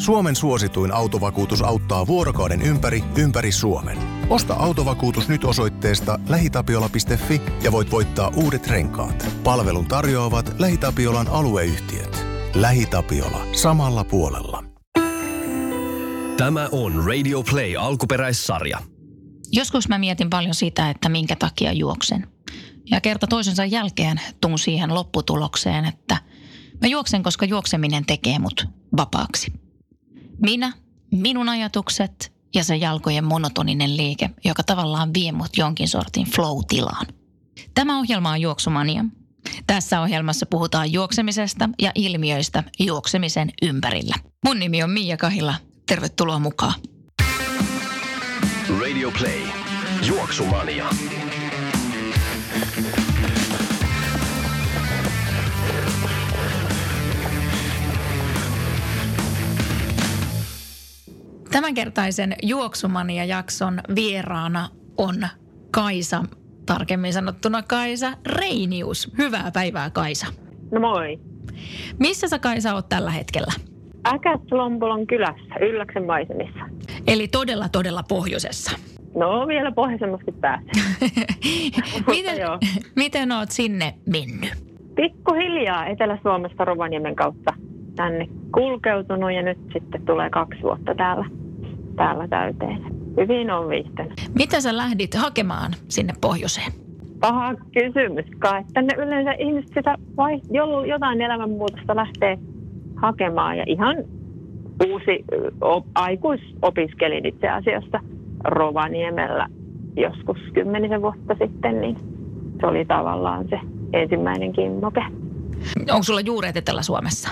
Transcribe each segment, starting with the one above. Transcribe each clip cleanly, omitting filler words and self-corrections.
Suomen suosituin autovakuutus auttaa vuorokauden ympäri Suomen. Osta autovakuutus nyt osoitteesta lähitapiola.fi ja voit voittaa uudet renkaat. Palvelun tarjoavat LähiTapiolan alueyhtiöt. LähiTapiola. Samalla puolella. Tämä on Radio Play alkuperäissarja. Joskus mä mietin paljon sitä, että minkä takia juoksen. Ja kerta toisensa jälkeen tuun siihen lopputulokseen, että mä juoksen, koska juokseminen tekee mut vapaaksi. Minun ajatukset ja se jalkojen monotoninen liike, joka tavallaan vie mut jonkin sortin flow-tilaan. Tämä ohjelma on Juoksumania. Tässä ohjelmassa puhutaan juoksemisesta ja ilmiöistä juoksemisen ympärillä. Mun nimi on Miia Kahila. Tervetuloa mukaan. Radio Play. Juoksumania. Tämänkertaisen Juoksumania-jakson vieraana on Kaisa, tarkemmin sanottuna Kaisa Reinius. Hyvää päivää, Kaisa. No moi. Missä sä, Kaisa, oot tällä hetkellä? Äkäs-Lompolon kylässä, Ylläksen maisemissa. Eli todella pohjoisessa. No vielä pohjoisemmaskin pääsee. Miten oot sinne mennyt? Pikkuhiljaa Etelä-Suomesta Rovaniemen kautta tänne kulkeutunut ja nyt sitten tulee 2 vuotta täällä täyteen. Hyvin on viihtynyt. Mitä sä lähdit hakemaan sinne pohjoiseen? Paha kysymys kai, että tänne yleensä ihmiset sitä jotain elämänmuutosta lähtee hakemaan ja ihan uusi aikuisopiskelin itse asiassa Rovaniemellä joskus 10 vuotta sitten, niin se oli tavallaan se ensimmäinen kimmoke. Onko sulla juuret Etelä-Suomessa?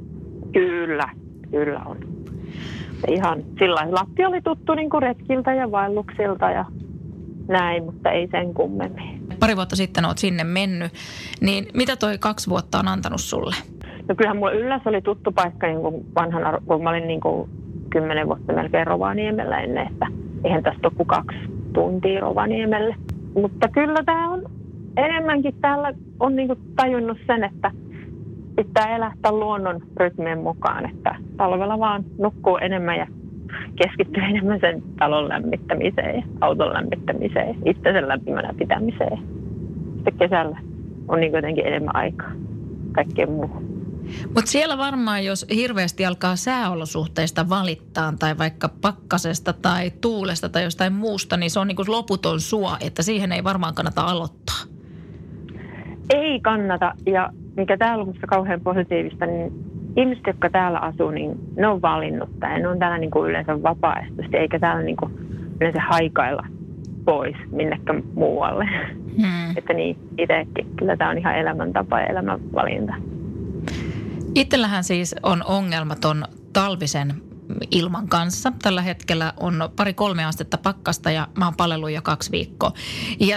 Kyllä on. Ihan sillä Lappi oli tuttu niin kuin retkiltä ja vaelluksilta ja näin, mutta ei sen kummemmin. Pari vuotta sitten oot sinne mennyt, niin mitä toi 2 vuotta on antanut sulle? No kyllähän mulla Ylläs oli tuttu paikka niin kuin vanhana, kun mä olin niin kuin 10 vuotta melkein Rovaniemellä ennen, että eihän tästä ole kuin 2 tuntia Rovaniemelle. Mutta kyllä tämä on enemmänkin täällä on niin kuin tajunnut sen, että pitää elää tämän luonnon rytmien mukaan, että talvella vaan nukkuu enemmän ja keskittyy enemmän sen talon lämmittämiseen ja auton lämmittämiseen, itsensä lämpimänä pitämiseen. Sitten kesällä on niin jotenkin enemmän aikaa kaikkeen muuhun. Mutta siellä varmaan, jos hirveästi alkaa sääolosuhteista valittaa tai vaikka pakkasesta tai tuulesta tai jostain muusta, niin se on niin kuin loputon suo, että siihen ei varmaan kannata aloittaa. Ei kannata, ja mikä täällä on minusta kauhean positiivista, niin ihmiset, jotka täällä asuu, niin ne on valinnut tai ne on täällä niin kuin yleensä vapaaehtoisesti, eikä täällä niin kuin yleensä haikailla pois minnekään muualle. Että niin, itsekin. Kyllä tämä on ihan elämäntapa ja elämänvalinta. Itsellähän siis on ongelmaton talvisen ilman kanssa. Tällä hetkellä on 2-3 astetta pakkasta ja mä oon palellut jo 2 viikkoa. Ja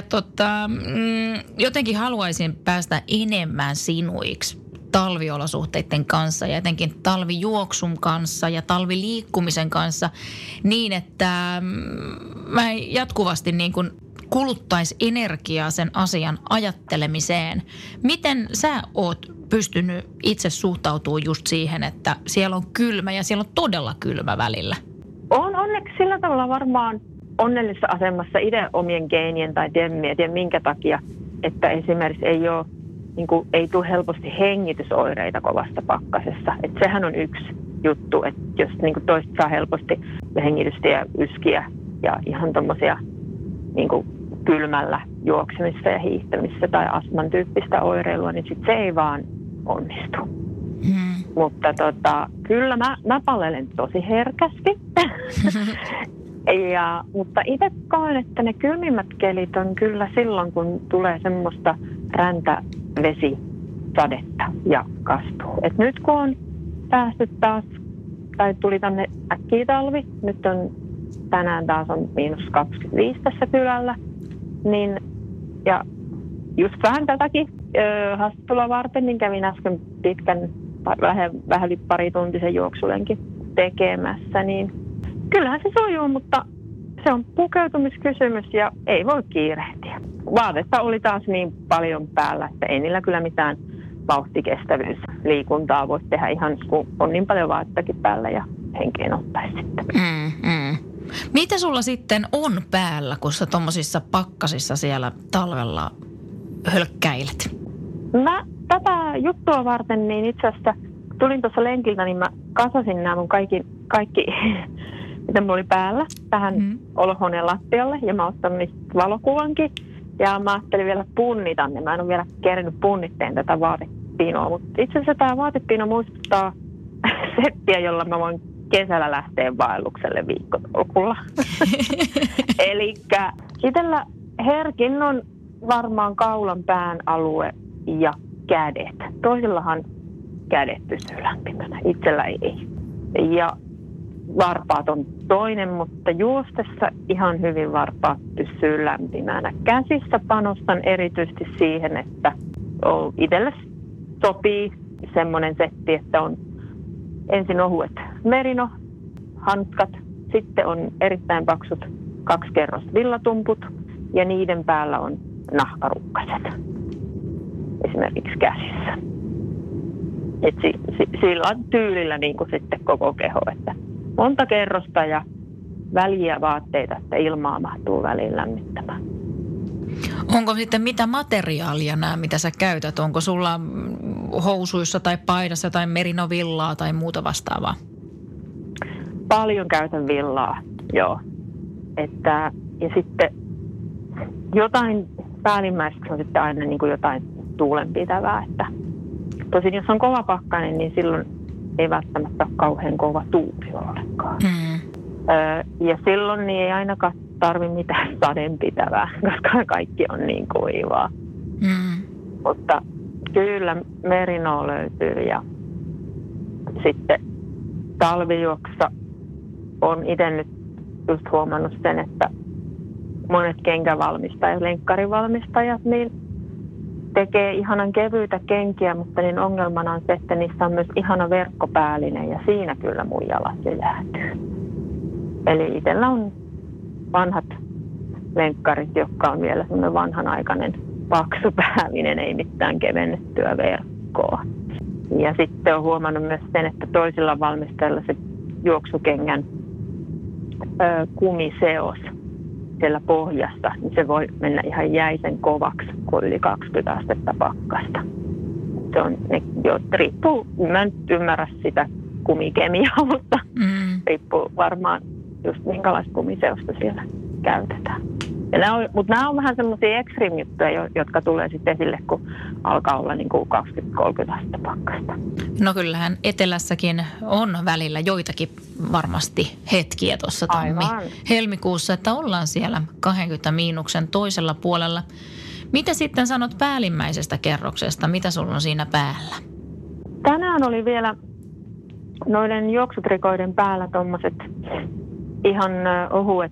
jotenkin haluaisin päästä enemmän sinuiksi talviolosuhteiden kanssa ja etenkin talvijuoksun kanssa ja talviliikkumisen kanssa niin, että mä jatkuvasti niin kuin kuluttaisi energiaa sen asian ajattelemiseen. Miten sä oot pystynyt itse suhtautumaan just siihen, että siellä on kylmä ja siellä on todella kylmä välillä? On onneksi sillä tavalla varmaan onnellisessa asemassa itse omien geenien tai tiedä minkä takia, että esimerkiksi ei tule helposti hengitysoireita kovasta pakkasessa. Että sehän on yksi juttu, että jos niin kuin toiset saa helposti hengitystä ja yskiä ja ihan tommosia niin kuin kylmällä juoksemista ja hiihtämistä tai astman tyyppistä oireilua, niin sit se ei vaan onnistu. Mutta kyllä mä palelen tosi herkästi. Mutta itse koen, että ne kylmimmät kelit on kyllä silloin, kun tulee semmoista räntävesisadetta ja kastuu. Et nyt kun on päästy taas, tai tuli tänne äkkiä talvi, nyt on tänään taas on -25 tässä kylällä, niin ja just vähän tätäkin haastattelua varten, niin kävin äsken pitkän, vähän parituntisen juoksulenkin tekemässä, niin kyllähän se sujuu, mutta se on pukeutumiskysymys ja ei voi kiirehtiä. Vaatetta oli taas niin paljon päällä, että ei niillä kyllä mitään vauhtikestävyysliikuntaa voi tehdä ihan, kun on niin paljon vaatettakin päällä ja henkeen ottaisi sitten. Mitä sulla sitten on päällä, kun sä tommosissa pakkasissa siellä talvella hölkkäilet? Mä tätä juttua varten, niin itse asiassa tulin tuossa lenkiltä, niin mä kasasin nämä mun kaikki mitä mulla oli päällä, tähän olohuoneen lattialle. Ja mä ottanut niistä valokuvankin. Ja mä ajattelin vielä punnita ne. Mä en ole vielä kerännyt punnitteen tätä vaatepinoa. Mutta itse asiassa tämä vaatepino muistuttaa settiä, jolla mä voin kesällä lähteä vaellukselle viikkotolkulla. Elikkä itsellä herkin on varmaan kaulan pään alue ja kädet. Toisillahan kädet pysyy lämpimänä, itsellä ei. Ja varpaat on toinen, mutta juostessa ihan hyvin varpaat pysyy lämpimänä. Käsissä panostan erityisesti siihen, että itselle sopii semmoinen setti, että on ensin ohuet merino-hanskat, sitten on erittäin paksut 2 kerrosta villatumput ja niiden päällä on nahkarukkaset esimerkiksi käsissä. Et sillä tyylillä niin kuin sitten koko keho, että monta kerrosta ja väliä vaatteita, että ilmaa mahtuu väliin lämmittämään. Onko sitten mitä materiaalia nämä, mitä sä käytät? Onko sulla housuissa tai paidassa tai merinovillaa tai muuta vastaavaa? Paljon käytän villaa, joo. Ja sitten jotain päällimmäiseksi on sitten aina niin kuin jotain tuulenpitävää. Että tosin jos on kova pakkanen, niin silloin ei välttämättä ole kauhean kova tuuli ollenkaan. Ja silloin niin ei ainakaan tarvitse mitään sadenpitävää, koska kaikki on niin kuivaa. Mutta kyllä merinoa löytyy ja sitten talvijuoksussa on itse nyt just huomannut sen, että monet kenkävalmistajat, lenkkarivalmistajat, niin tekee ihanan kevyitä kenkiä, mutta niin ongelmana on se, että niissä on myös ihana verkkopäällinen ja siinä kyllä mun jalat jo jäätyy. Eli itsellä on vanhat lenkkarit, jotka on vielä semmoinen vanhanaikainen paksu päällinen, ei mitään kevennettyä verkkoa. Ja sitten on huomannut myös sen, että toisilla valmistajilla se juoksukengän kumiseos siellä pohjassa, niin se voi mennä ihan jäisen kovaksi, kun yli 20 astetta pakkasta. Se on, riippuu, mä en ymmärrä sitä kumikemiaa, mutta riippuu varmaan just minkälaista kumiseosta siellä käytetään. Mutta nämä on vähän semmoisia extreme-juttuja, jotka tulee sitten esille, kun alkaa olla niin kuin 20-30 astetta pakkasta. No kyllähän etelässäkin on välillä joitakin varmasti hetkiä tuossa helmikuussa, että ollaan siellä 20 miinuksen toisella puolella. Mitä sitten sanot päällimmäisestä kerroksesta? Mitä sulla on siinä päällä? Tänään oli vielä noiden juoksutrikoiden päällä tommoset ihan ohuet,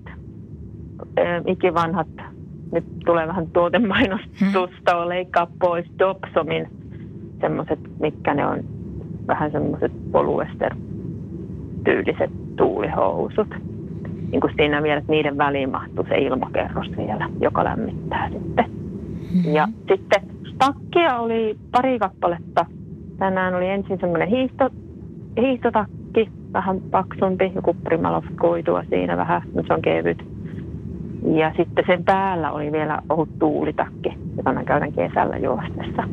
ikivanhat, nyt tulee vähän tuotemainostusta, leikkaa pois Dobsonin semmoset, mitkä ne on vähän semmoset polyester-tyyliset tuulihousut. Niin kuin siinä vielä, että niiden väliin mahtuu se ilmakerros vielä, joka lämmittää sitten. Ja sitten takkia oli pari kappaletta. Tänään oli ensin semmoinen hiihtotakki, vähän paksumpi, joku Primaloft-kuitua siinä vähän, mutta se on kevyt. Ja sitten sen päällä oli vielä ohut tuulitakki, jota mä käytän kesällä juostessa.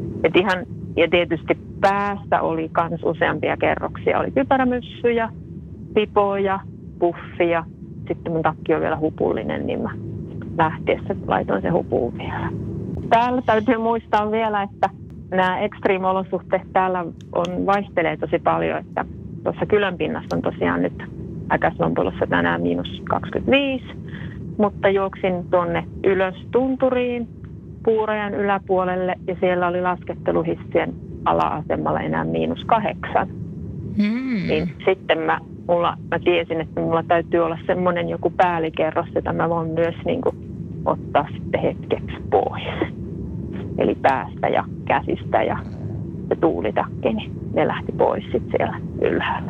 Ja tietysti päässä oli myös useampia kerroksia. Oli kypärämyssyjä, pipoja, puffia. Sitten mun takki on vielä hupullinen, niin mä lähtiessä laitoin se hupuun vielä. Täällä täytyy muistaa vielä, että nämä extreme-olosuhteet täällä vaihtelee tosi paljon. Että tuossa kylän pinnassa on tosiaan nyt Äkäslompolossa tänään -25. Mutta juoksin tuonne ylös tunturiin puurajan yläpuolelle ja siellä oli lasketteluhissien ala-asemalla enää -8. Niin sitten mä tiesin, että mulla täytyy olla semmoinen joku päällikerros, jota mä voin myös niin kuin ottaa sitten hetkeksi pois. Eli päästä ja käsistä ja se tuulitakki, niin ne lähti pois sitten siellä ylhäällä.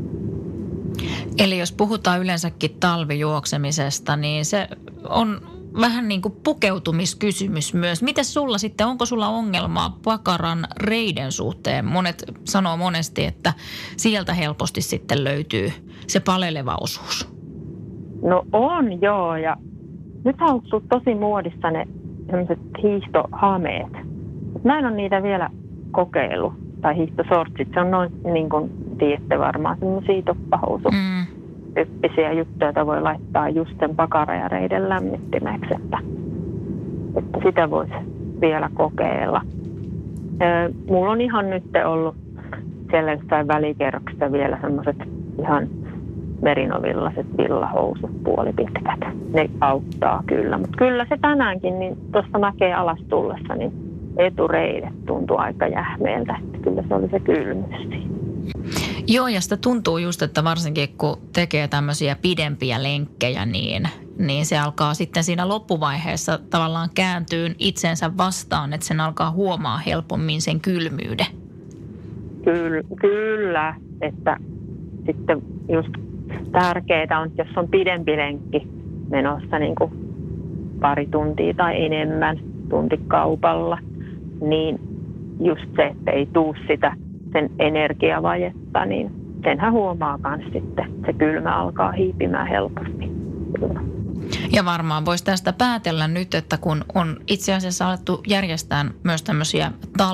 Eli jos puhutaan yleensäkin talvijuoksemisesta, niin se on vähän niin kuin pukeutumiskysymys myös. Mites sulla sitten, onko sulla ongelmaa pakaran reiden suhteen? Monet sanoo monesti, että sieltä helposti sitten löytyy se paleleva osuus. No on joo, ja nythän on tosi muodissa ne sellaiset hiihtohameet. Mä en ole niitä vielä kokeillut, tai hiihtosortsit. Se on noin, niin kuin tiedätte varmaan, semmoisia toppahousu-tyyppisiä juttuja, joita voi laittaa just sen pakara ja reiden lämmittimeksi, että sitä voisi vielä kokeilla. Mulla on ihan nyt ollut siellä jossain välikerroksessa vielä semmoiset ihan merinovillaiset villahousut puolipitkät. Ne auttaa kyllä, mutta kyllä se tänäänkin, niin tuosta mäkeen alas tullessa, niin etureidet tuntuu aika jähmeeltä, että kyllä se oli se kylmyys. Joo, ja sitä tuntuu just, että varsinkin kun tekee tämmöisiä pidempiä lenkkejä, niin se alkaa sitten siinä loppuvaiheessa tavallaan kääntyä itsensä vastaan, että sen alkaa huomaa helpommin sen kylmyyden. Kyllä, että sitten just tärkeää on, että jos on pidempi lenkki menossa niin kuin pari tuntia tai enemmän tuntikaupalla, niin just se, että ei tuu sitä sen energiavajetta, niin senhän huomaa myös sitten. Se kylmä alkaa hiipimään helposti. Ja varmaan voisi tästä päätellä nyt, että kun on itse asiassa alettu järjestää myös tämmöisiä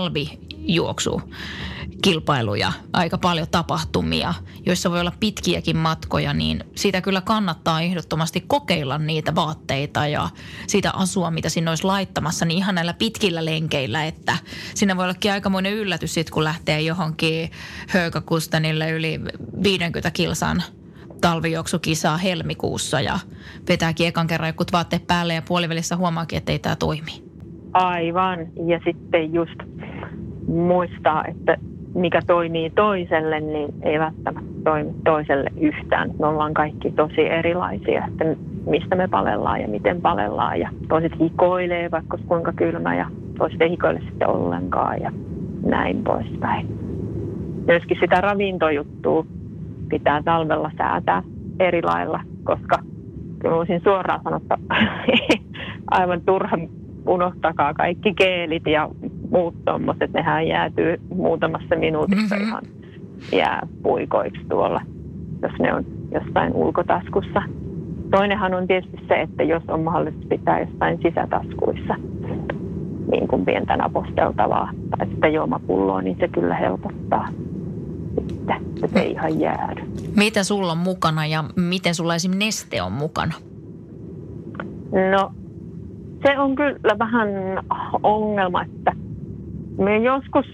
talvijuoksukilpailuja, aika paljon tapahtumia, joissa voi olla pitkiäkin matkoja, niin siitä kyllä kannattaa ehdottomasti kokeilla niitä vaatteita ja sitä asua, mitä sinne olisi laittamassa, niin ihan näillä pitkillä lenkeillä, että siinä voi ollakin aikamoinen yllätys sitten, kun lähtee johonkin Höökakustanille yli 50 kilsan talvijuoksukisaa helmikuussa ja vetääkin ekan kerran jotkut vaatteet päälle ja puolivälissä huomaakin, että ei tämä toimi. Aivan. Ja sitten just muistaa, että mikä toimii toiselle, niin ei välttämättä toimi toiselle yhtään. Me ollaan kaikki tosi erilaisia, että mistä me palellaan ja miten palellaan. Ja toiset hikoilee, vaikka kuinka kylmä, ja toiset ei hikoile sitten ollenkaan ja näin poispäin. Myöskin sitä ravintojuttua pitää talvella säätää eri lailla, koska kyllä voisin suoraan sanoa, aivan turha unohtakaa kaikki geelit ja muut tommoset. Nehän jäätyy muutamassa minuutissa ihan jääpuikoiksi tuolla, jos ne on jossain ulkotaskussa. Toinenhan on tietysti se, että jos on mahdollista pitää jossain sisätaskuissa niin kuin pientä naposteltavaa tai sitä juomapulloa, niin se kyllä helpottaa. Että se ei ihan jäädy. Mitä sulla on mukana ja miten sulla esimerkiksi neste on mukana? No, se on kyllä vähän ongelma, että me joskus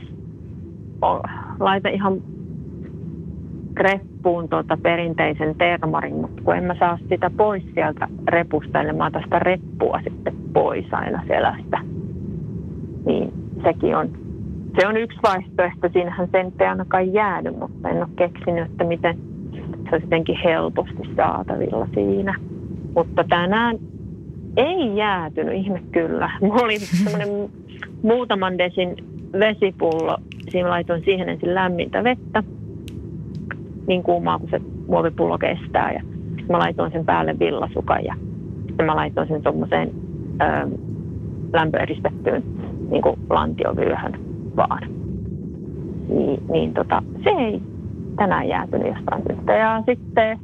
laitan ihan reppuun perinteisen termarin, mutta kun en mä saa sitä pois sieltä repusta, eli mä otan sitä reppua sitten pois aina selästä, niin se on yksi vaihtoehto. Siinähän sen ei ainakaan jäädy, mutta en ole keksinyt, että miten se olisi jotenkin helposti saatavilla siinä. Mutta tänään ei jäätynyt, ihme kyllä. Mulla oli semmoinen muutaman desin vesipullo. Siinä laitoin siihen ensin lämmintä vettä, niin kuumaa kuin se muovipullo kestää. Ja sitten mä laitoin sen päälle villasukan ja sitten mä laitoin sen tuommoiseen lämpöeristettyyn niin kuin lantiovyöhön vaan. Se ei tänään jäätynyt jostain syystä. Ja sitten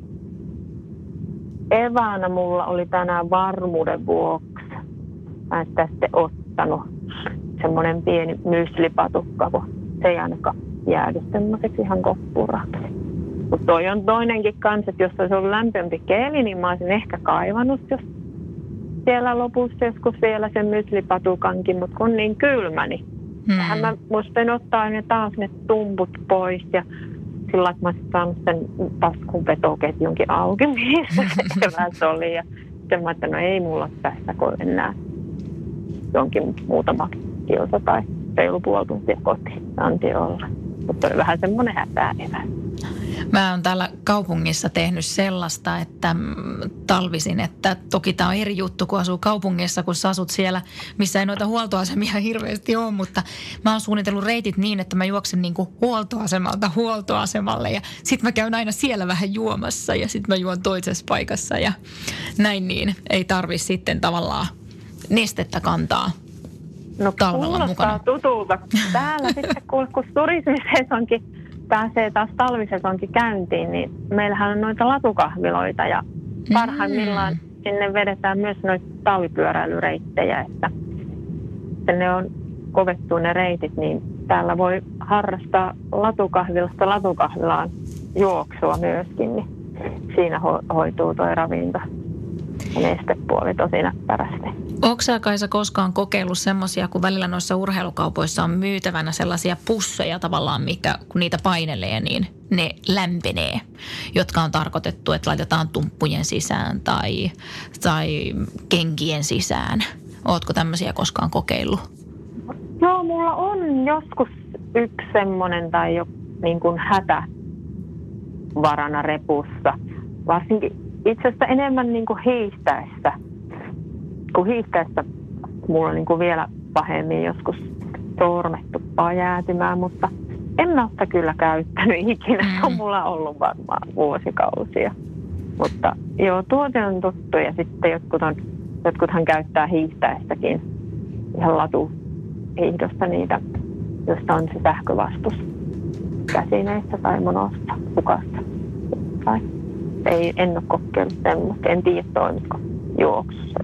eväänä mulla oli tänään varmuuden vuoksi. Mä en sitä sitten ottanut semmoinen pieni myslipatukka, kun se ei ainakaan jäädy semmoiseksi ihan koppuraksi. Mutta toi on toinenkin kanssa, että jos olisi ollut lämpimämpi keeli, niin mä olisin ehkä kaivannut, jos siellä lopussa joskus vielä sen myslipatukankin, mutta kun niin kylmä, niin tähän mä muistin ottaa ne taas ne tumput pois ja sillä että mä olisin saanut sen taskun vetoketjunkin auki, missä se eväs oli. Ja sitten mä ajattelin, no ei mulla tässä kun enää jonkin muutama kilsa tai reilu puoli tuntia kotiin anti olla. Mutta oli vähän semmoinen hätää eväs. Mä oon täällä kaupungissa tehnyt sellaista, että talvisin, että toki tää on eri juttu, kun asuu kaupungissa, kun sä asut siellä, missä ei noita huoltoasemia hirveästi ole, mutta mä oon suunnitellut reitit niin, että mä juoksen niinku huoltoasemalta huoltoasemalle ja sit mä käyn aina siellä vähän juomassa ja sit mä juon toisessa paikassa ja näin niin. Ei tarvi sitten tavallaan nestettä kantaa talvella mukana. Tutulta. Täällä sitten kun turismisesonkin pääsee taas talvisesonkin käyntiin, niin meillähän on noita latukahviloita ja parhaimmillaan sinne vedetään myös noita talvipyöräilyreittejä, että ne on kovettu ne reitit, niin täällä voi harrastaa latukahvilasta latukahvilaan juoksua myöskin, niin siinä hoituu toi ravinto ja nestepuoli tosi näppärästi. Onko sä, Kaisa, koskaan kokeillut semmoisia, kun välillä noissa urheilukaupoissa on myytävänä sellaisia pusseja tavallaan, kun niitä painelee, niin ne lämpenee, jotka on tarkoitettu, että laitetaan tumppujen sisään tai kenkien sisään. Ootko tämmöisiä koskaan kokeillut? Joo, mulla on joskus yksi semmoinen tai jo niin kuin hätävarana repussa. Varsinkin itse asiassa enemmän niin kuin hiihtäessä. Kun hiihtäessä mulla on niin kuin vielä pahemmin joskus sormet tuppaa jäätymään, mutta en mä sitä kyllä käyttänyt ikinä. Se on mulla ollut varmaan vuosikausia. Mutta joo, tuote on tuttu ja sitten jotkuthan käyttää hiihtäessäkin ihan latuhiihdosta niitä, josta on se sähkövastus käsineissä tai monossa, hukassa. Tai en ole kokeillut semmoista, en tiedä toimisiko juoksussa.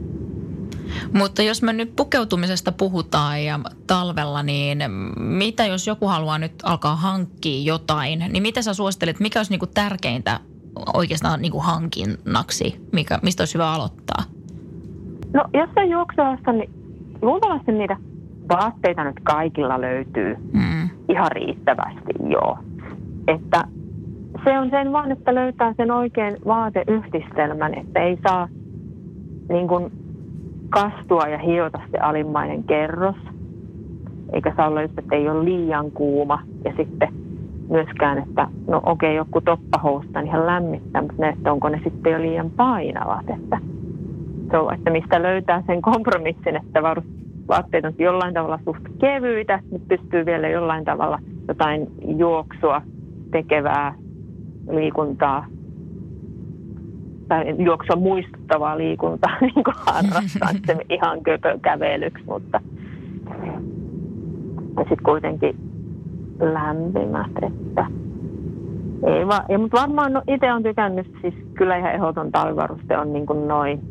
Mutta jos me nyt pukeutumisesta puhutaan ja talvella, niin mitä jos joku haluaa nyt alkaa hankkia jotain, niin mitä sä suosittelet, mikä olisi niinku tärkeintä oikeastaan niinku hankinnaksi, mistä olisi hyvä aloittaa? No jos on juoksualasta, niin luultavasti niitä vaatteita nyt kaikilla löytyy ihan riittävästi, joo. Että se on sen vaan, että löytää sen oikein vaateyhdistelmän, että ei saa niin kuin kastua ja hiota se alimmainen kerros. Eikä saa olla just, että ei ole liian kuuma. Ja sitten myöskään, että no okei, joku toppahousta ihan lämmittää, mutta ne, että onko ne sitten jo liian painavat. Että se on, että mistä löytää sen kompromissin, että vaatteet on jollain tavalla suht kevyitä, mutta pystyy vielä jollain tavalla jotain juoksua tekevää liikuntaa tai juoksua muistuttavaa liikuntaa niin kuin harrastaa, se ihan kävelyksi, mutta sitten kuitenkin lämpimät, että ei vaan, ja mutta varmaan itse on tykännyt, siis kyllä ihan ehdoton talvivaruste on niin kuin noi,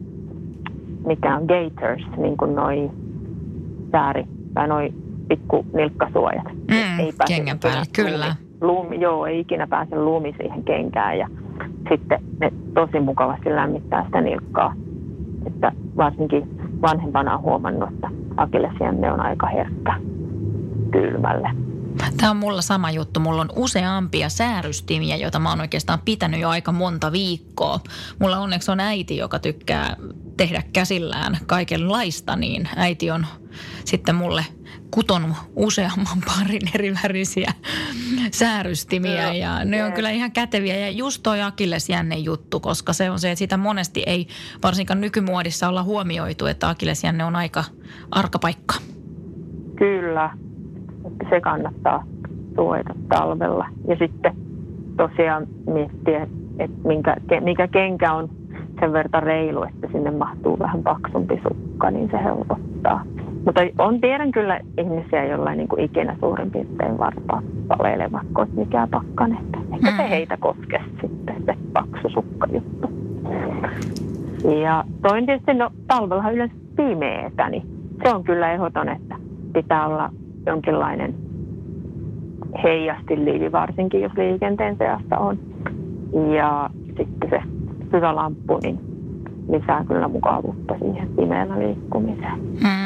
mikä on gaiters, niin kuin noi sääri tai noi pikku nilkkasuojat. Ei pääse kengän päälle, kyllä. Ei ikinä pääse lumi siihen kenkään ja sitten ne tosi mukavasti lämmittää sitä nilkkaa. Että varsinkin vanhempana on huomannut, että akillesjänne on aika herkkä kylmälle. Tämä on mulla sama juttu. Mulla on useampia säärystimiä, joita mä oon oikeastaan pitänyt jo aika monta viikkoa. Mulla onneksi on äiti, joka tykkää tehdä käsillään kaikenlaista, niin äiti on sitten mulle kutonut useamman parin eri värisiä säärystimiä ja ne on kyllä ihan käteviä. Ja just toi akillesjänne juttu, koska se on se, että sitä monesti ei varsinkaan nykymuodissa olla huomioitu, että akillesjänne on aika arka paikka. Kyllä, se kannattaa suojata talvella. Ja sitten tosiaan miettiä, että mikä kenkä on sen verran reilu, että sinne mahtuu vähän paksumpi sukka, niin se helpottaa. Mutta tiedän kyllä ihmisiä, joilla ei niin kuin ikinä suurin piirtein varpaa valeilevat, että mikään pakkanen. Eikä se heitä koske sitten se paksu sukkajuttu. Ja toinen tietysti, talvellahan yleensä pimeetä, niin se on kyllä ehdoton, että pitää olla jonkinlainen heijastinliivi, varsinkin jos liikenteen seassa on. Ja sitten se syvälamppu, niin lisää kyllä mukavuutta siihen pimeällä liikkumiseen.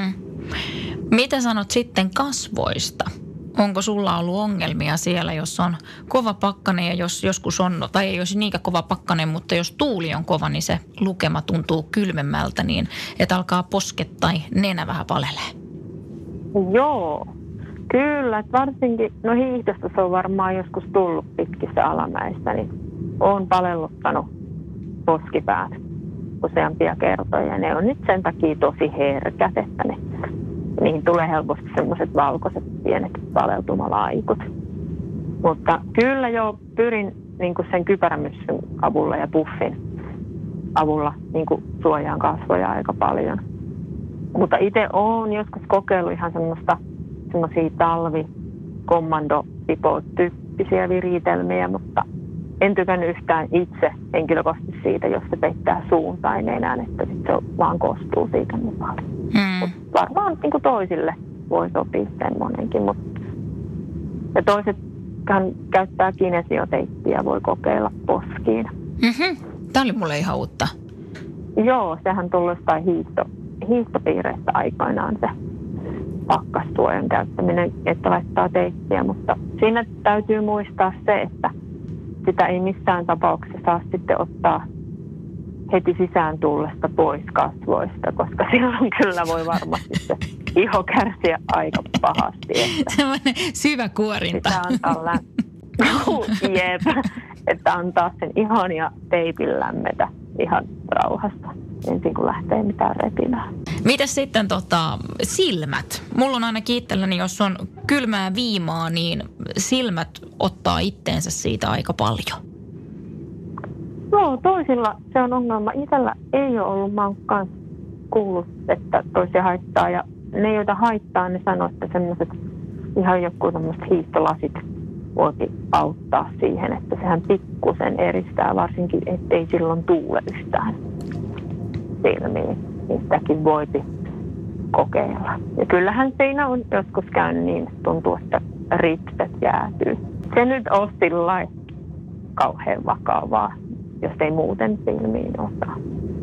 Mitä sanot sitten kasvoista? Onko sulla ollut ongelmia siellä, jos on kova pakkanen ja jos joskus on, tai ei olisi niinkään kova pakkanen, mutta jos tuuli on kova, niin se lukema tuntuu kylmemmältä niin, että alkaa posket tai nenä vähän palelee? Joo. Kyllä, että varsinkin, no hiihdosta se on varmaan joskus tullut pitkissä alamäissä, niin olen palelluttanut poskipäät useampia kertoja. Ne on nyt sen takia tosi herkät, että niihin tulee helposti semmoiset valkoiset pienet paleltumalaikut. Mutta kyllä jo pyrin niin kuin sen kypärämyssyn avulla ja puffin avulla niin kuin suojaan kasvoja aika paljon. Mutta itse olen joskus kokeillut ihan semmoisia talvikommando-tyyppisiä viritelmiä, mutta en tykännyt yhtään itse henkilökohtaisesti siitä, jos se peittää suun tai nenän, että sit se vaan kostuu siitä mukaan. Mutta varmaan niin kuin toisille voi sopia semmoinenkin. Ja toiset käyttää kinesioteippiä, voi kokeilla poskiin. Tämä oli mulle ihan uutta. Joo, sehän tullut jostain hiihtopiireistä aikoinaan se pakkassuojan käyttäminen, että laittaa teippiä, mutta siinä täytyy muistaa se, että sitä ei missään tapauksessa saa sitten ottaa heti sisään tullesta pois kasvoista, koska silloin kyllä voi varmasti se iho kärsiä aika pahasti. Sellainen syvä kuorinta. Sitä antaa Jep, että antaa sen ihon ja teipin lämmetä ihan rauhassa ensin kun lähtee mitään repimään. Mitäs sitten silmät? Mulla on ainakin itselläni, jos on kylmää viimaa, niin silmät ottaa itteensä siitä aika paljon. Joo, toisilla se on ongelma. Itsellä ei ole ollut, mä oon kanssa kuullut, että toisia haittaa. Ja ne, joita haittaa, ne sanoo, että semmoiset ihan joku semmoiset hiihtolasit voi auttaa siihen, että sehän pikkusen eristää, varsinkin ettei silloin tuule yhtään silmiin. Niin sitäkin voipi kokeilla. Ja kyllähän siinä on joskus käynyt niin, tuntuu, että ripset jäätyy. Se nyt on sillä kauhean vakavaa, jos ei muuten silmiin osaa.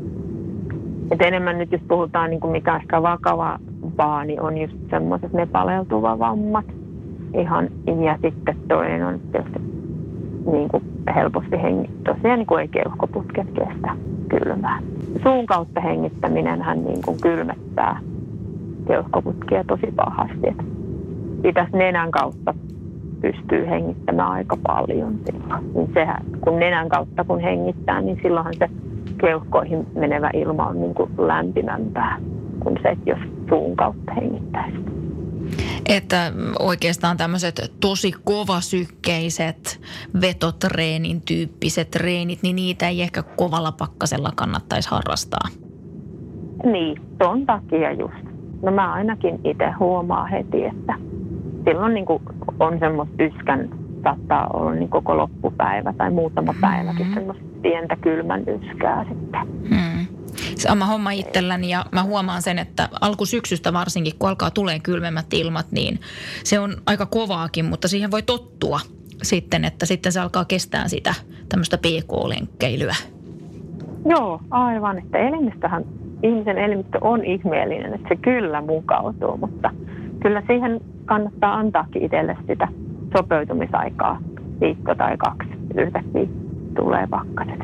Et enemmän nyt, jos puhutaan niin kuin mikä ehkä vakavaa, niin on just semmoiset ne paleltuvavammat. Ihan, ja sitten toinen on tietysti niin kuin helposti tosiaan niin kuin ei keuhkoputket kestä kylmää. Suun kautta hengittäminenhän niin kuin kylmettää keuhkoputkia tosi pahasti. Et pitäisi nenän kautta pystyy hengittämään aika paljon silloin. Niin sehän, kun nenän kautta kun hengittää, niin silloinhan se keuhkoihin menevä ilma on niin kuin lämpimämpää kuin se, jos suun kautta hengittäisi. Että oikeastaan tämmöiset tosi kovasykkeiset vetotreenin tyyppiset treenit, niin niitä ei ehkä kovalla pakkasella kannattaisi harrastaa. Niin, ton takia just. No mä ainakin itse huomaan heti, että silloin niin kuin on semmoista saattaa olla niin koko loppupäivä tai muutama päiväkin semmoista pientä kylmän yskää sitten. Sama homma itselläni ja mä huomaan sen, että alkusyksystä varsinkin, kun alkaa tulee kylmemmät ilmat, niin se on aika kovaakin, mutta siihen voi tottua sitten, että sitten se alkaa kestää sitä tämmöistä PK-lenkkeilyä. Joo, aivan, että ihmisen elimistö on ihmeellinen, että se kyllä mukautuu, mutta kyllä siihen kannattaa antaakin itselle sitä sopeutumisaikaa, viikko tai 2, yhtäkkiä tulee pakkaset.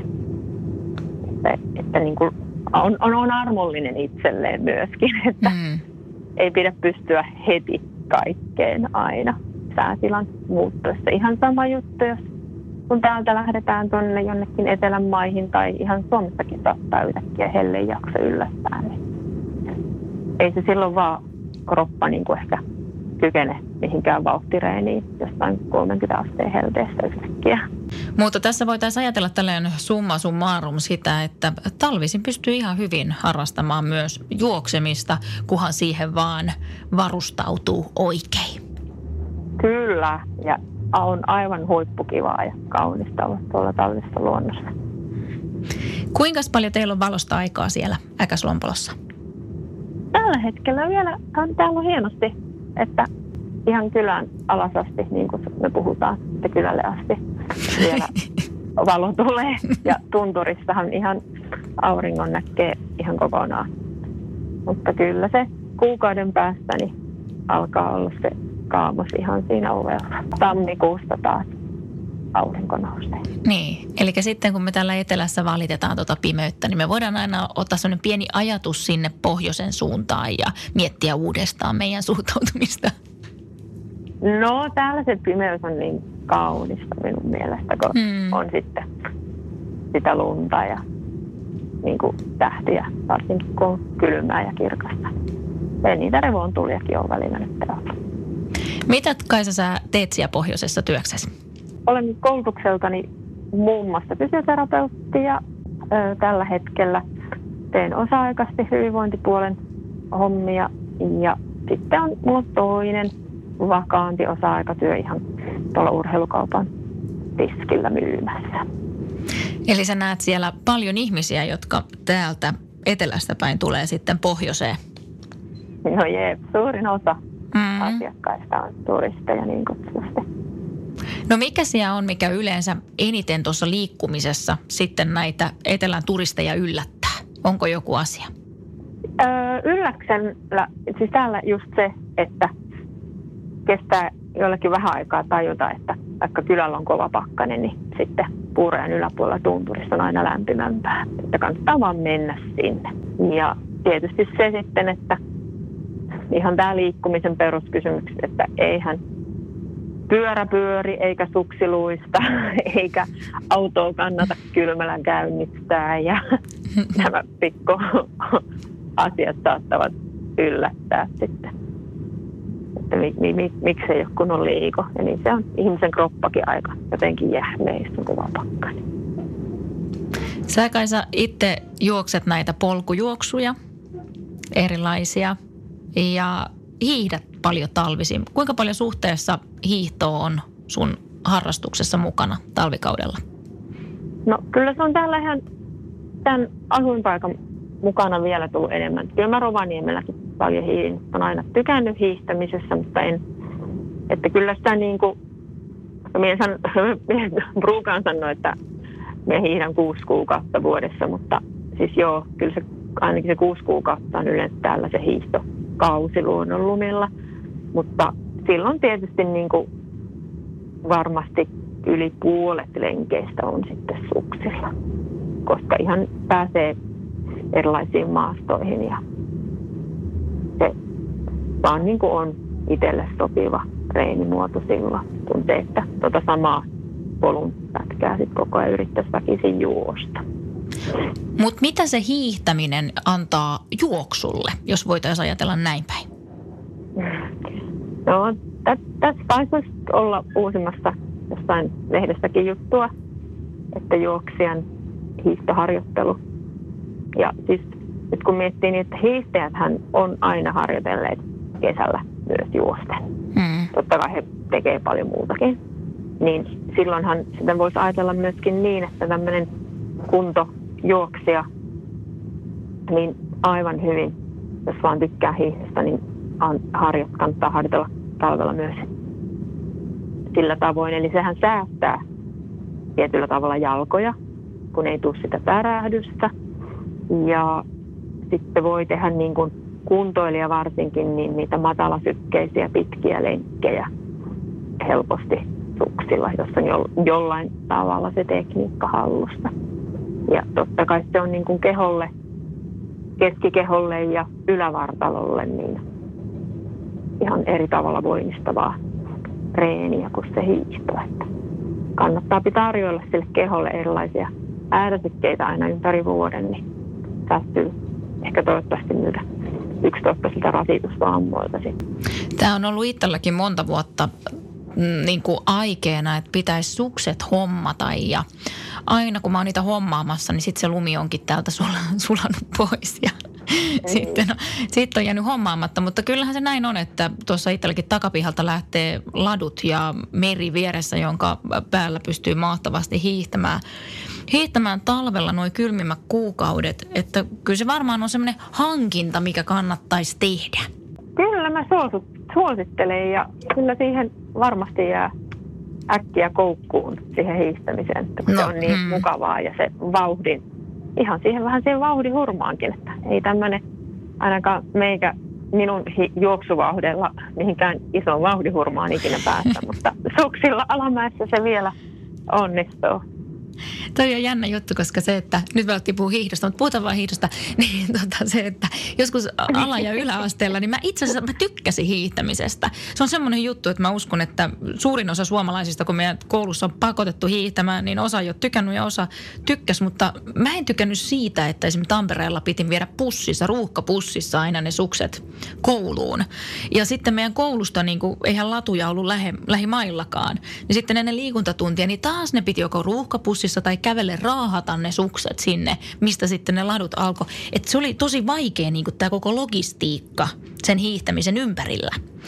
Että niin kuin on armollinen itselleen myöskin, että ei pidä pystyä heti kaikkeen aina säätilan muuttuessa. Ihan sama juttu, jos kun täältä lähdetään tuonne jonnekin etelän maihin tai ihan Suomessakin saattaa yhtäkkiä helleen jakso yllättää, niin ei se silloin vaan kroppa niin kuin ehkä kykene mihinkään vauhtireeniin jostain 30 asteen helteessä yhtäkkiä. Mutta tässä voitaisiin ajatella tällainen summa summarum sitä, että talvisin pystyy ihan hyvin harrastamaan myös juoksemista, kunhan siihen vaan varustautuu oikein. Kyllä, ja on aivan huippukivaa ja kaunista olla tuolla talvisessa luonnossa. Kuinka paljon teillä on valosta aikaa siellä Äkäslompolossa? Tällä hetkellä vielä täällä on hienosti, että ihan kylän alas asti, niin kuin me puhutaan, että kylälle asti vielä valo tulee. Ja tunturissahan ihan auringon näkee ihan kokonaan. Mutta kyllä se kuukauden päästä niin alkaa olla se kaamos ihan siinä ovella. Tammikuusta taas aurinko nousee. Niin, eli sitten kun me täällä etelässä valitetaan pimeyttä, niin me voidaan aina ottaa sellainen pieni ajatus sinne pohjoisen suuntaan ja miettiä uudestaan meidän suhtautumista. No täällä se pimeys on niin kaunista minun mielestä, kun on sitten sitä lunta ja niin kuin tähtiä, varsinkin kun on kylmää ja kirkasta. Ja niitä revontuliakin on välillä nyt täällä. Mitä Kaisa sä teet siellä pohjoisessa työksessä? Olen koulutukseltani muun muassa fysioterapeutti ja tällä hetkellä teen osa-aikaisesti hyvinvointipuolen hommia ja sitten mulla on toinen vakaampi osa-aikatyö ihan tuolla urheilukaupan tiskillä myymässä. Eli sä näet siellä paljon ihmisiä, jotka täältä etelästä päin tulee sitten pohjoiseen? No jep, suurin osa asiakkaista on turisteja niin kutsusti. No mikä siellä on, mikä yleensä eniten tuossa liikkumisessa sitten näitä etelän turisteja yllättää? Onko joku asia? Ylläksellä, siis täällä just se, että kestää jollakin vähän aikaa tajuta, että vaikka kylällä on kova pakkanen, niin sitten Puurajan yläpuolella tunturissa on aina lämpimämpää. Että kannattaa vaan mennä sinne. Ja tietysti se sitten, että ihan tämä liikkumisen peruskysymys, että eihän pyörä pyöri eikä suksiluista eikä autoa kannata kylmällä käynnistää ja nämä pikku asiat saattavat yllättää sitten. Että miksi ei ole kunnon liiko. Ja niin se on ihmisen kroppakin aika jotenkin jähmeistä kova pakkanen. Sä Kaisa itse juokset näitä polkujuoksuja, erilaisia, ja hiihdät paljon talvisin. Kuinka paljon suhteessa hiihtoa on sun harrastuksessa mukana talvikaudella? No kyllä se on täällä ihan tämän asuinpaikan mukana vielä tullut enemmän. Kyllä mä Rovaniemelläkin paljon hiihdin. Olen aina tykännyt hiihtämisessä, mutta en. Että kyllä sitä niin kuin, Bruukaan sanoi, että minä hiihdän 6 kuukautta vuodessa, mutta siis joo, kyllä se, ainakin se 6 kuukautta on yleensä täällä se hiihtokausi luonnonlumilla. Mutta silloin tietysti niin kuin varmasti yli puolet lenkeistä on sitten suksilla, koska ihan pääsee erilaisiin maastoihin ja se vaan niin kuin on itselle sopiva treenimuoto silloin, kun se, että samaa polun pätkää sitten koko ajan yrittäisi väkisin juosta. Mutta mitä se hiihtäminen antaa juoksulle, jos voitaisiin ajatella näin päin? No, tässä taisi olla uusimmassa jossain lehdestäkin juttua, että juoksijan hiihtoharjoittelu. Ja siis nyt kun miettii, niin että hiihtäjäthän on aina harjoitelleet kesällä myös juosten. Totta kai he tekee paljon muutakin. Niin silloinhan sitä voisi ajatella myöskin niin, että tämmöinen kuntojuoksija, niin aivan hyvin, jos vaan tykkää hiihdosta, niin kannattaa harjoitella talvella myös sillä tavoin. Eli sehän säästää tietyllä tavalla jalkoja, kun ei tule sitä pärähdystä. Ja sitten voi tehdä niin kuin kuntoilija varsinkin niin niitä matalasykkeisiä pitkiä lenkkejä helposti suksilla, jos on jollain tavalla se tekniikka hallussa. Ja totta kai se on niin kuin keholle, keskikeholle ja ylävartalolle niin ihan eri tavalla voimistavaa treeniä kuin se hiihto. Että kannattaa tarjoilla sille keholle erilaisia ääräsykkeitä aina ympäri vuoden, niin säästyy ehkä toivottavasti myydä 11 sitä rasitusvammoilta sitten. Tämä on ollut itselläkin monta vuotta niin kuin aikeena, että pitäisi sukset hommata ja aina kun mä oon niitä hommaamassa, niin sitten se lumi onkin täältä sulanut pois ja sitten on jäänyt hommaamatta. Mutta kyllähän se näin on, että tuossa itselläkin takapihalta lähtee ladut ja meri vieressä, jonka päällä pystyy mahtavasti hiihtämään talvella nuo kylmimmät kuukaudet. Että kyllä se varmaan on semmoinen hankinta, mikä kannattaisi tehdä. Kyllä mä suosittelen ja kyllä siihen varmasti jää äkkiä koukkuun siihen hiihtämiseen, kun se on niin mukavaa ja se vauhdin, ihan siihen vähän siihen vauhdin hurmaankin, että ei tämmöinen ainakaan minun juoksuvauhdella mihinkään isoon vauhdihurmaan ikinä päästä, mutta suksilla alamäessä se vielä onnistuu. Toi on jännä juttu, koska se, että nyt me oltiin puhua hiihdosta, mutta puhutaan vaan hiihdosta, niin se, että joskus ala- ja yläasteella, niin mä itse asiassa mä tykkäsin hiihtämisestä. Se on semmoinen juttu, että mä uskon, että suurin osa suomalaisista, kun meidän koulussa on pakotettu hiihtämään, niin osa ei ole tykännyt ja osa tykkäsi, mutta mä en tykännyt siitä, että esimerkiksi Tampereella piti viedä ruuhkapussissa aina ne sukset kouluun. Ja sitten meidän koulusta, niin kuin, eihän latuja ollut lähimaillakaan, niin sitten ennen liikuntatuntia, niin taas ne piti joko ruuhkapussissa tai kävelle raahata ne sukset sinne, mistä sitten ne ladut alkoi. Että se oli tosi vaikea niin kuin tämä koko logistiikka sen hiihtämisen ympärillä.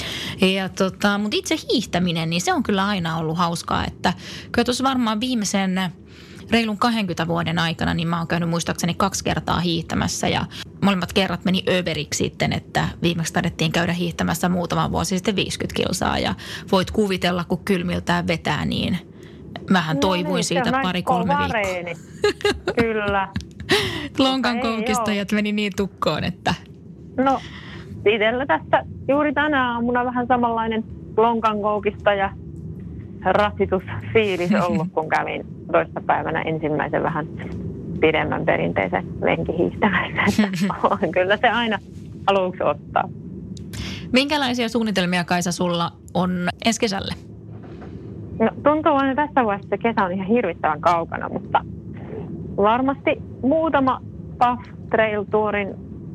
Mutta itse hiihtäminen, niin se on kyllä aina ollut hauskaa, että kyllä tuossa varmaan viimeisen reilun 20 vuoden aikana, niin mä oon käynyt muistaakseni 2 kertaa hiihtämässä ja molemmat kerrat meni överiksi sitten, että viimeksi taidettiin käydä hiihtämässä muutama vuosi sitten 50 kilsaa ja voit kuvitella, kun kylmiltään vetää, niin mähän toivuin siitä 2-3 viikkoa. Kyllä. Lonkan koukistajat meni niin tukkoon, että... No, itsellä tässä juuri tänä aamuna vähän samanlainen lonkan koukistaja rasitusfiilis ollut, kun kävin toissapäivänä ensimmäisen vähän pidemmän perinteisen lenkihiihtämässä. Kyllä se aina aluksi ottaa. Minkälaisia suunnitelmia, Kaisa, sulla on ensi kesälle? No, tuntuu aina tässä vaiheessa, että kesä on ihan hirvittävän kaukana, mutta varmasti muutama Puff Trail Tourin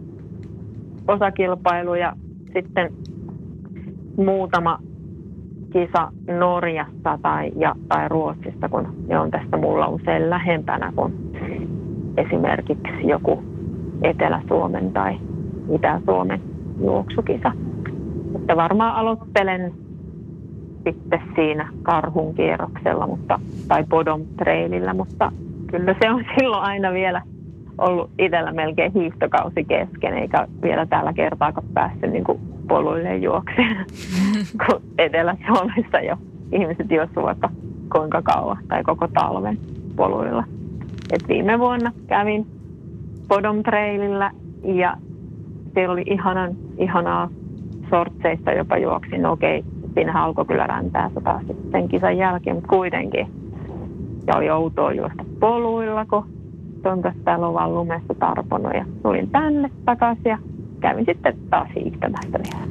osakilpailu ja sitten muutama kisa Norjasta tai Ruotsista, kun ne on tästä mulla usein lähempänä kuin esimerkiksi joku Etelä-Suomen tai Itä-Suomen juoksukisa. Että varmaan aloittelen sitten siinä Karhun kierroksella tai Bodom Trailillä, mutta kyllä se on silloin aina vielä ollut itsellä melkein hiihtokausi kesken, eikä vielä tällä kertaakaan päässyt niin kuin poluille juokseen, kun Etelä-Suomessa jo ihmiset juossivat vaikka kuinka kauan tai koko talven poluilla. Et viime vuonna kävin Bodom Trailillä ja siellä oli ihanaa sortseissa jopa juoksin. Okei, siinähän alkoi kyllä räntää taas sitten kisan jälkeen, mutta kuitenkin. Ja oli outoa juosta poluilla, kun täällä on vaan lumessa tarponut ja tulin tänne takaisin ja kävin sitten taas hiihtämästä vielä.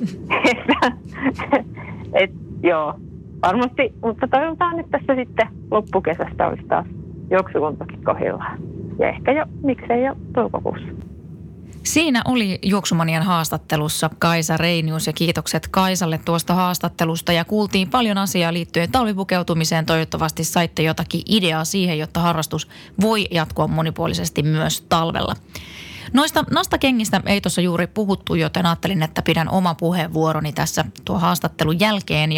Joo, varmasti, mutta toivotaan, että tässä sitten loppukesästä olisi taas juoksukuntakin kohdillaan. Ja ehkä jo, miksei jo toukokuussa. Siinä oli Juoksumanian haastattelussa Kaisa Reinius ja kiitokset Kaisalle tuosta haastattelusta ja kuultiin paljon asiaa liittyen talvipukeutumiseen. Toivottavasti saitte jotakin ideaa siihen, jotta harrastus voi jatkua monipuolisesti myös talvella. Noista nastakengistä ei tuossa juuri puhuttu, joten ajattelin, että pidän oma puheenvuoroni tässä tuo haastattelun jälkeen.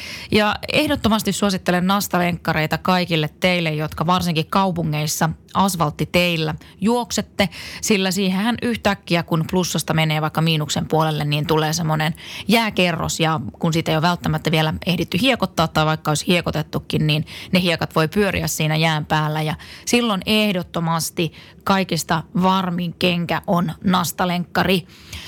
Ja ehdottomasti suosittelen nastalenkkareita kaikille teille, jotka varsinkin kaupungeissa asfalttiteillä juoksette, sillä siihenhän yhtäkkiä, kun plussasta menee vaikka miinuksen puolelle, niin tulee semmoinen jääkerros ja kun siitä ei ole välttämättä vielä ehditty hiekottaa tai vaikka olisi hiekotettukin, niin ne hiekat voi pyöriä siinä jään päällä ja silloin ehdottomasti kaikista varmin kenkä on nastalenkkari.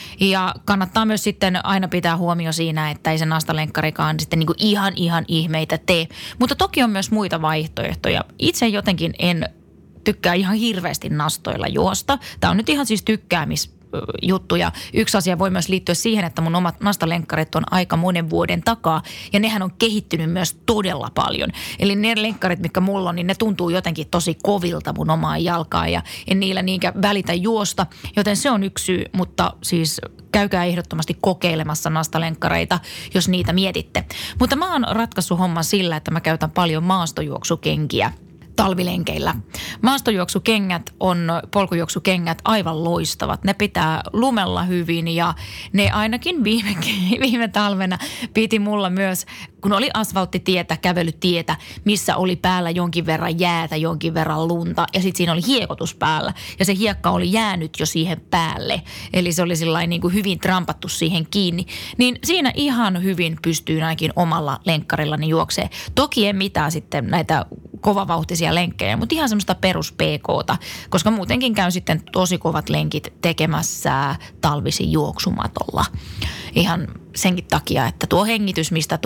Ja kannattaa myös sitten aina pitää huomio siinä, että ei se nastalenkkarikaan sitten niin kuin ihan ihmeitä tee. Mutta toki on myös muita vaihtoehtoja. Itse jotenkin en tykkää ihan hirveästi nastoilla juosta. Tämä on nyt ihan siis tykkäämisjuttu ja yksi asia voi myös liittyä siihen, että mun omat nastalenkkarit on aika monen vuoden takaa ja nehän on kehittynyt myös todella paljon. Eli ne lenkkarit, mitkä mulla on, niin ne tuntuu jotenkin tosi kovilta mun omaan jalkaan ja en niillä niinkään välitä juosta, joten se on yksi syy, mutta siis käykää ehdottomasti kokeilemassa nastalenkkareita, jos niitä mietitte. Mutta mä oon ratkaissut homman sillä, että mä käytän paljon maastojuoksukenkiä talvilenkeillä. Maastojuoksukengät on polkujuoksukengät aivan loistavat. Ne pitää lumella hyvin ja ne ainakin viime talvena piti mulla myös, kun oli asfalttitietä, kävelytietä, missä oli päällä jonkin verran jäätä, jonkin verran lunta ja sitten siinä oli hiekotus päällä ja se hiekka oli jäänyt jo siihen päälle. Eli se oli sillain niin kuin hyvin trampattu siihen kiinni. Niin siinä ihan hyvin pystyy ainakin omalla lenkkarillani juoksee. Toki en mitään sitten näitä kovavauhtisia lenkkejä, mutta ihan semmoista perus PK:ta, koska muutenkin käy sitten tosi kovat lenkit tekemässä talvisin juoksumatolla. Ihan senkin takia, että tuo hengitys, mistä tuo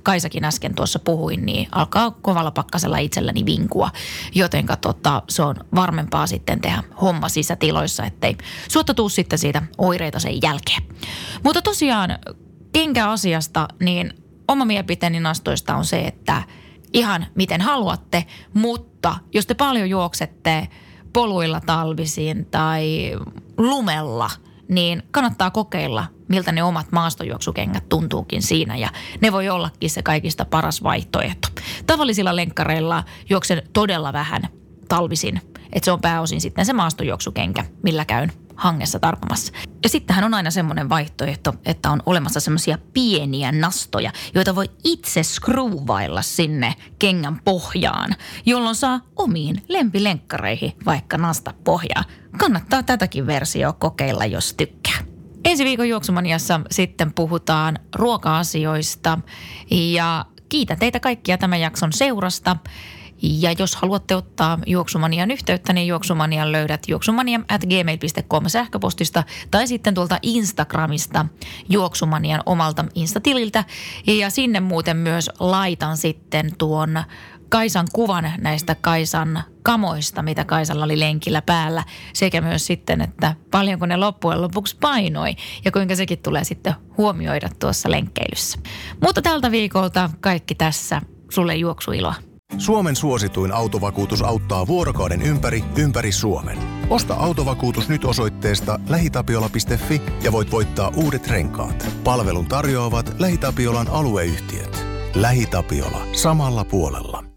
Kaisakin äsken tuossa puhuin, niin alkaa kovalla pakkasella itselläni vinkua. Jotenka se on varmempaa sitten tehdä homma sisätiloissa, ettei suotta tuu sitten siitä oireita sen jälkeen. Mutta tosiaan kenkäasiasta, niin oma mielipiteeni nastoista on se, että ihan miten haluatte, mutta jos te paljon juoksette poluilla talvisin tai lumella, niin kannattaa kokeilla, miltä ne omat maastojuoksukengät tuntuukin siinä ja ne voi ollakin se kaikista paras vaihtoehto. Tavallisilla lenkkareilla juoksen todella vähän talvisin, että se on pääosin sitten se maastojuoksukenkä, millä käyn hangessa tarpomassa. Ja sittenhän on aina semmoinen vaihtoehto, että on olemassa semmoisia pieniä nastoja, joita voi itse skruuvailla sinne kengän pohjaan, jolloin saa omiin lempilenkkareihin vaikka nasta pohjaa. Kannattaa tätäkin versiota kokeilla, jos tykkää. Ensi viikon Juoksumaniassa sitten puhutaan ruoka-asioista ja kiitän teitä kaikkia tämän jakson seurasta. Ja jos haluatte ottaa Juoksumanian yhteyttä, niin Juoksumanian löydät juoksumania@gmail.com sähköpostista tai sitten tuolta Instagramista Juoksumanian omalta Instatililtä. Ja sinne muuten myös laitan sitten tuon Kaisan kuvan näistä Kaisan kamoista, mitä Kaisalla oli lenkillä päällä, sekä myös sitten, että paljonko ne loppujen lopuksi painoi ja kuinka sekin tulee sitten huomioida tuossa lenkkeilyssä. Mutta tältä viikolta kaikki tässä. Sulle juoksuiloa. Suomen suosituin autovakuutus auttaa vuorokauden ympäri Suomen. Osta autovakuutus nyt osoitteesta lähitapiola.fi ja voit voittaa uudet renkaat. Palvelun tarjoavat LähiTapiolan alueyhtiöt. LähiTapiola. Samalla puolella.